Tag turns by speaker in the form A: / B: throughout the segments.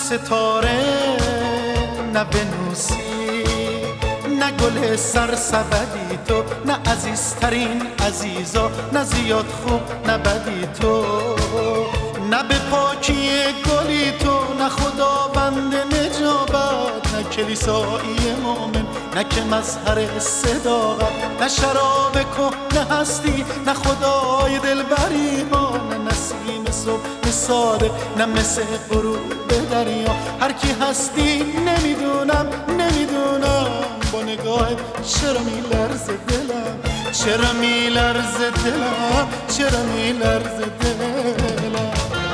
A: ستاره نه ونوسی، نه گل سرسبدی تو، نه عزیزترین عزیزا، نه زیاد خوب نه بدی تو، نه به پاکی گلی تو، نه خداوند نجابت، نه کلیسایی مومن، نه که مظهر صداقت، نه شراب کهنه هستی، نه خدای دلبری ها، نه نسیم صبح صادق، نه مثل غروب دریا. هر کی هستی نمیدونم با نگاهت چرا میلرزه دلم، چرا میلرزه دلم، چرا میلرزه دلم.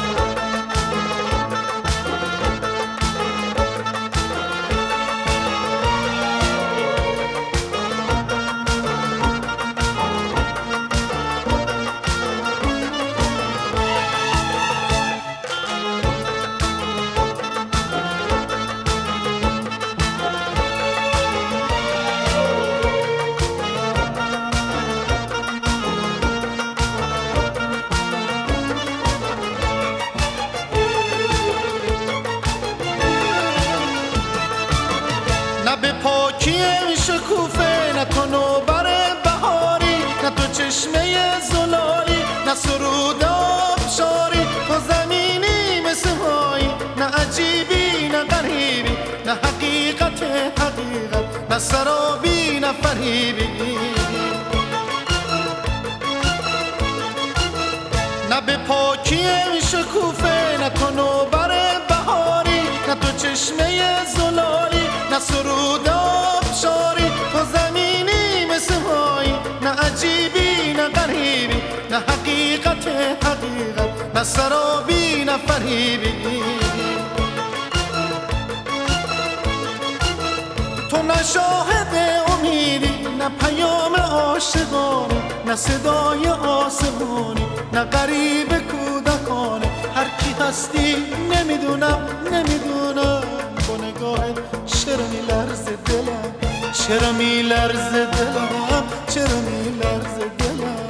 A: نه به پاکی شکوفه، نه تو نوبر بهاری، نه تو چشمه زلالی، نه سرود آبشاری. تو زمینی مثل مایی، نه عجیبی نه غریبی، نه حقیقت، نه سرابی نه فریبی. نه به پاکی شکوفه، نه تو نوبر بهاری، نه تو چشمه زلالی، نه سرود آبشاری. تو زمینی مثل مایی، نه عجیبی نه غریبی، نه حقیقت، نه سرابی نه فریبی. تو نه شاهد امیدی، نه پیام عاشقانه، نه صدای آسمانی، نه غریب کودکانه. هر کی هستی نمیدونم با نگاهت چرا میلرزه دلم، چرا میلرزه دلم، چرا میلرزه دلم.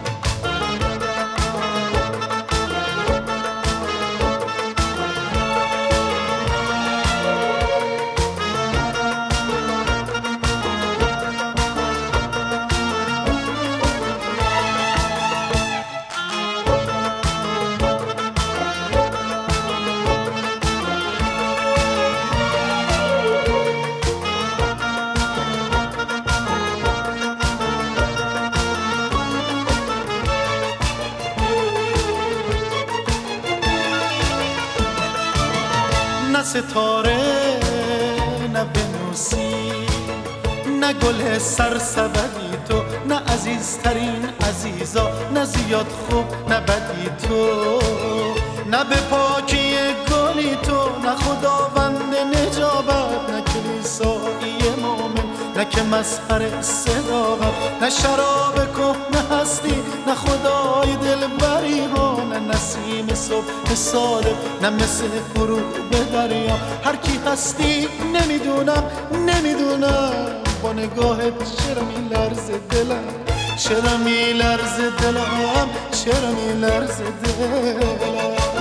A: نه ستاره نه ونوسی، نه گل سرسبدی تو، نه عزیزترین عزیزا، نه زیاد خوب نه بدی تو، نه به پاکی گلی تو، نه خداوند نجابت، نه کلیسایی مومن، نه که مظهر صداقت، نه شراب کهنه هستی، نه خدای دلبری ها، نه نسیم صبح صادق، نه مثل غروب دریا. هر کی هستی نمیدونم با نگاهت چرا میلرزه دلم، چرا میلرزه دلم، چرا میلرزه دلم.